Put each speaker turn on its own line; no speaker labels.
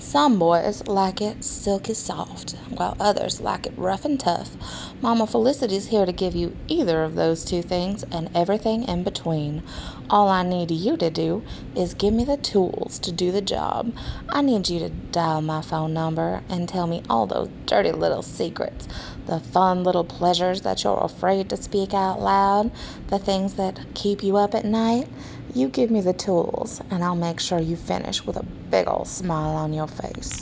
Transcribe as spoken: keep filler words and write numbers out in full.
Some boys like it silky soft, while others like it rough and tough. Mama Felicity's here to give you either of those two things and everything in between. All I need you to do is give me the tools to do the job. I need you to dial my phone number and tell me all those dirty little secrets, the fun little pleasures that you're afraid to speak out loud, the things that keep you up at night. You give me the tools, and I'll make sure you finish with a big old smile on your face.